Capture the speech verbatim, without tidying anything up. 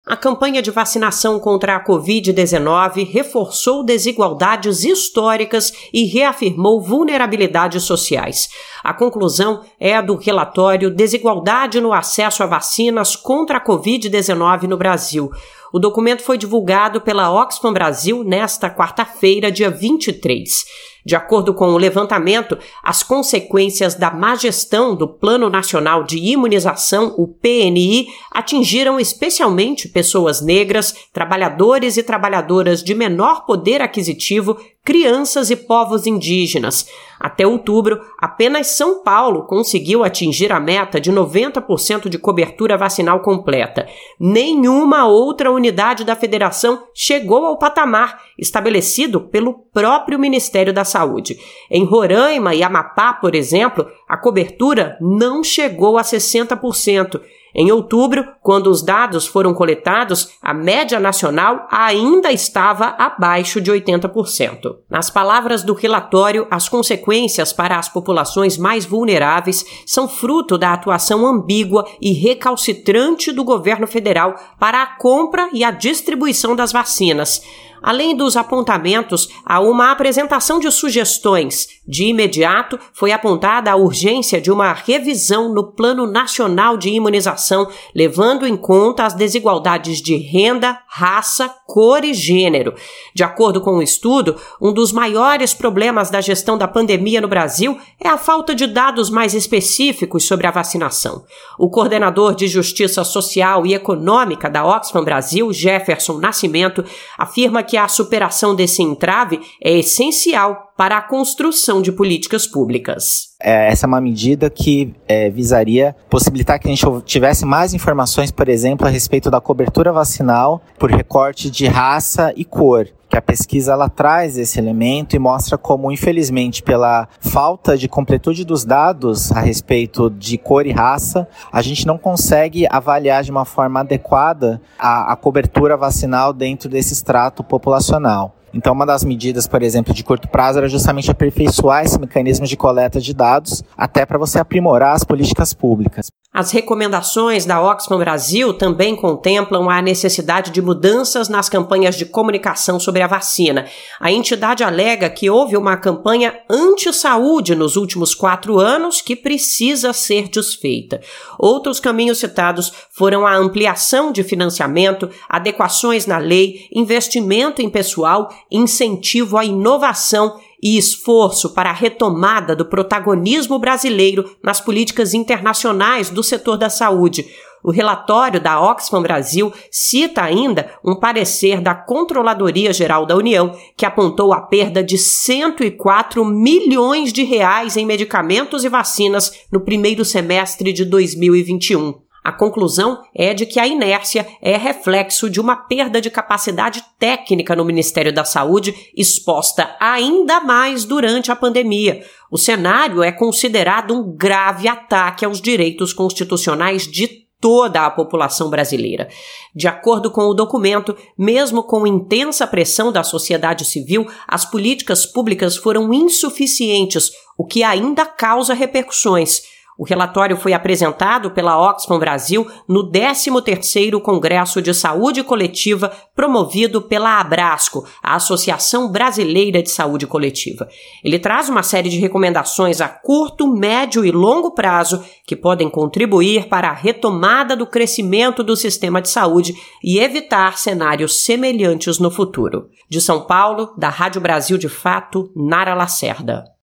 A campanha de vacinação contra a covid dezenove reforçou desigualdades históricas e reafirmou vulnerabilidades sociais. A conclusão é a do relatório Desigualdade no Acesso a Vacinas contra a covid dezenove no Brasil. O documento foi divulgado pela Oxfam Brasil nesta quarta-feira, dia vinte e três. De acordo com o levantamento, as consequências da má gestão do Plano Nacional de Imunização, o P N I, atingiram especialmente pessoas negras, trabalhadores e trabalhadoras de menor poder aquisitivo, crianças e povos indígenas. Até outubro, apenas São Paulo conseguiu atingir a meta de noventa por cento de cobertura vacinal completa. Nenhuma outra unidade da federação chegou ao patamar estabelecido pelo próprio Ministério da Saúde. Em Roraima e Amapá, por exemplo, a cobertura não chegou a sessenta por cento. Em outubro, quando os dados foram coletados, a média nacional ainda estava abaixo de oitenta por cento. Nas palavras do relatório, as consequências para as populações mais vulneráveis são fruto da atuação ambígua e recalcitrante do governo federal para a compra e a distribuição das vacinas. Além dos apontamentos, há uma apresentação de sugestões. De imediato, foi apontada a urgência de uma revisão no Plano Nacional de Imunização, levando em conta as desigualdades de renda, raça, cor e gênero. De acordo com o estudo, um dos maiores problemas da gestão da pandemia no Brasil é a falta de dados mais específicos sobre a vacinação. O coordenador de Justiça Social e Econômica da Oxfam Brasil, Jefferson Nascimento, afirma que que a superação desse entrave é essencial para a construção de políticas públicas. Essa é uma medida que é, visaria possibilitar que a gente tivesse mais informações, por exemplo, a respeito da cobertura vacinal por recorte de raça e cor. Que a pesquisa ela traz esse elemento e mostra como, infelizmente, pela falta de completude dos dados a respeito de cor e raça, a gente não consegue avaliar de uma forma adequada a, a cobertura vacinal dentro desse extrato populacional. Então, uma das medidas, por exemplo, de curto prazo era justamente aperfeiçoar esse mecanismo de coleta de dados, até para você aprimorar as políticas públicas. As recomendações da Oxfam Brasil também contemplam a necessidade de mudanças nas campanhas de comunicação sobre a vacina. A entidade alega que houve uma campanha anti-saúde nos últimos quatro anos que precisa ser desfeita. Outros caminhos citados foram a ampliação de financiamento, adequações na lei, investimento em pessoal, incentivo à inovação e esforço para a retomada do protagonismo brasileiro nas políticas internacionais do setor da saúde. O relatório da Oxfam Brasil cita ainda um parecer da Controladoria Geral da União, que apontou a perda de cento e quatro milhões de reais em medicamentos e vacinas no primeiro semestre de dois mil e vinte e um. A conclusão é de que a inércia é reflexo de uma perda de capacidade técnica no Ministério da Saúde, exposta ainda mais durante a pandemia. O cenário é considerado um grave ataque aos direitos constitucionais de toda a população brasileira. De acordo com o documento, mesmo com intensa pressão da sociedade civil, as políticas públicas foram insuficientes, o que ainda causa repercussões. O relatório foi apresentado pela Oxfam Brasil no décimo terceiro Congresso de Saúde Coletiva promovido pela Abrasco, a Associação Brasileira de Saúde Coletiva. Ele traz uma série de recomendações a curto, médio e longo prazo que podem contribuir para a retomada do crescimento do sistema de saúde e evitar cenários semelhantes no futuro. De São Paulo, da Rádio Brasil de Fato, Nara Lacerda.